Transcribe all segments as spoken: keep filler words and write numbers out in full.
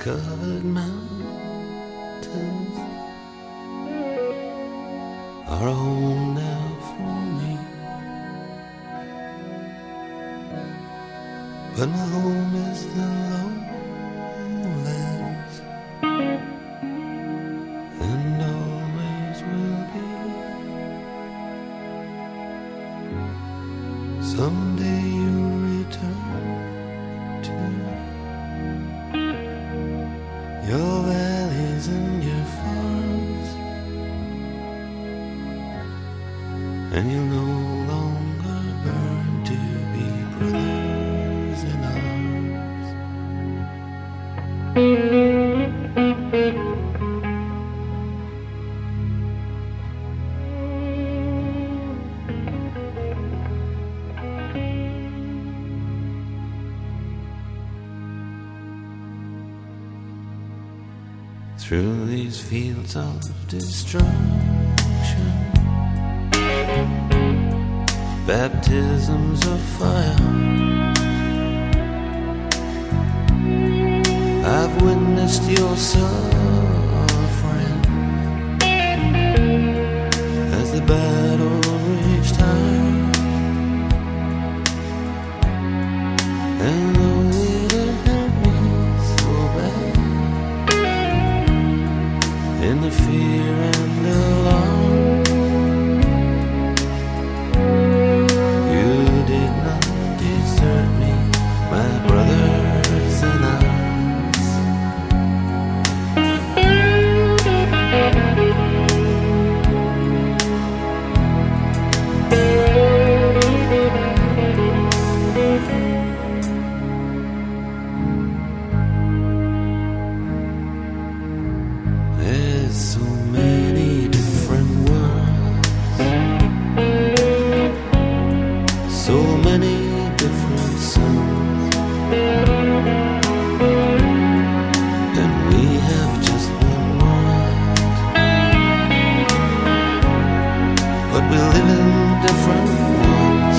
Snow-covered mountains are a home now for me, but my home is the lowlands, and always will be. Someday you'll return to your valleys and your farms, and you'll no longer burn to be brothers in arms. Through these fields of destruction, baptisms of fire, I've witnessed your suffering as the battle raged high, and though it hurt me so bad, in the fear and alarm, you did not desert me, my brothers in arms. There's so many different worlds, so many different suns, and we have just one world, but we live in different ones.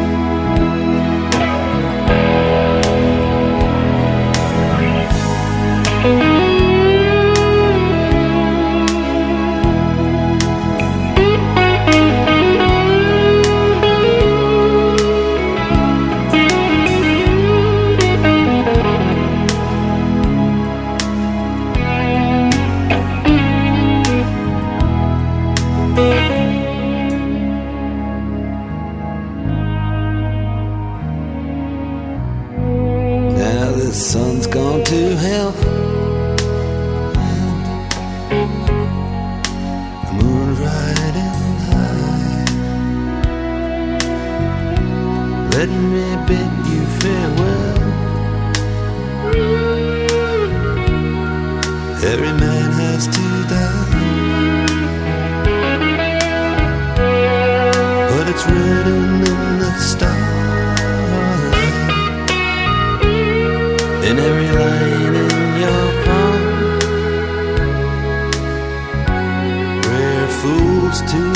Now the sun's gone to hell, and the moon's riding high. Let me bid you farewell. Every man has to die, but it's written in the starlight, in every line in your palm. Rare fools to